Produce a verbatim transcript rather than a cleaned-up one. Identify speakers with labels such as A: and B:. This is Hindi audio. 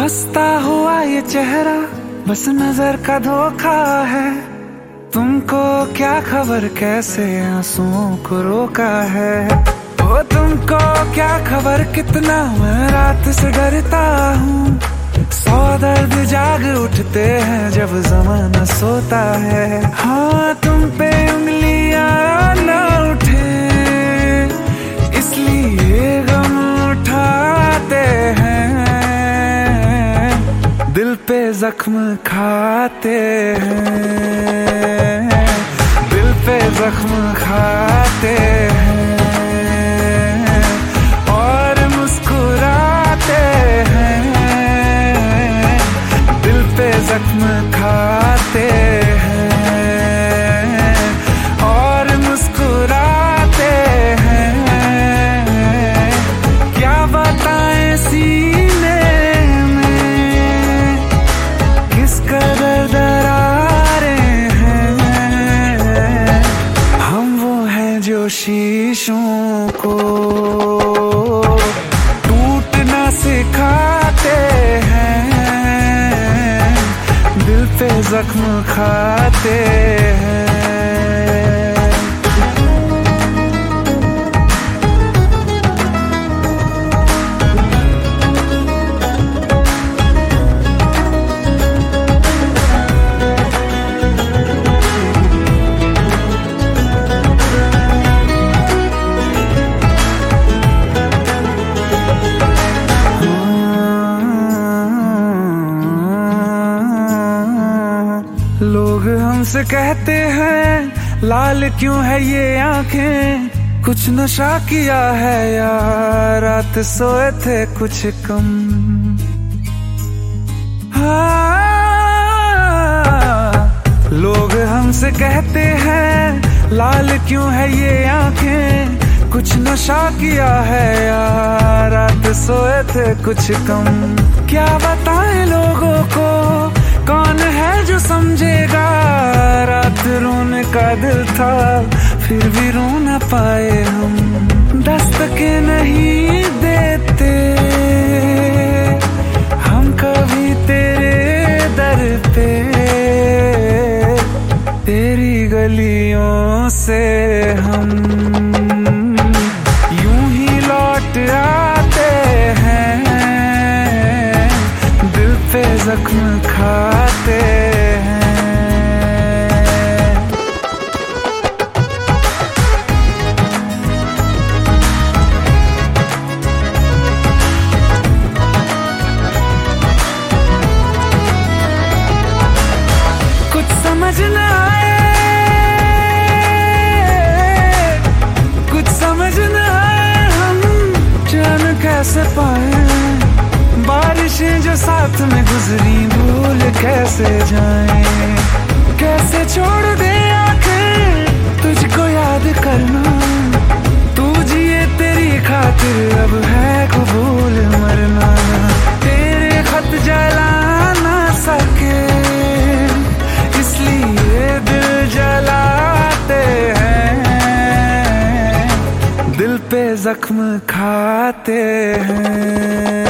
A: हंसता हुआ ये चेहरा बस नजर का धोखा है। तुमको क्या खबर कैसे आंसुओं को रोका है। ओ तुमको क्या खबर कितना मैं रात से डरता हूँ। सौ दर्द जाग उठते हैं जब जमाना सोता है। हाँ तुम पे उंगलियां न उठे इसलिए गम उठाते हैं। दिल पे जख्म खाते हैं, दिल पे जख्म खाते हैं और मुस्कुराते हैं। दिल पे जख्म खाते हैं और मुस्कुराते हैं। क्या बताएं सीने में किस कदर दरारें हैं। हम वो हैं जो शीशों को टूटना सिखाते हैं। दिल पे जख्म खाते हैं। लोग हमसे कहते हैं लाल क्यों है ये आंखें। कुछ नशा किया है या रात सोए थे कुछ कम। हाँ, लोग हमसे कहते हैं लाल क्यों है ये आंखें। कुछ नशा किया है या रात सोए थे कुछ कम। क्या बताएं लोगों को कौन है जो समझेगा। रात रोने का दिल था फिर भी रो न पाए हम। दस्तके नहीं देते हम कभी तेरे दर पे। तेरी गलियों से हम यूं ही लौट आते हैं। दिल पे जख्म खाते हैं। कुछ समझ न आए, कुछ समझ न आए हम जान कैसे पाए। बारिशें जो साथ में गुजरी भूल कैसे जाएं। कैसे छोड़ दे आंखें तुझको याद करना। तू जिए तेरी खातिर अब है कबूल मरना। तेरे खत जला ना सके इसलिए दिल जलाते हैं। दिल पे जख्म खाते हैं।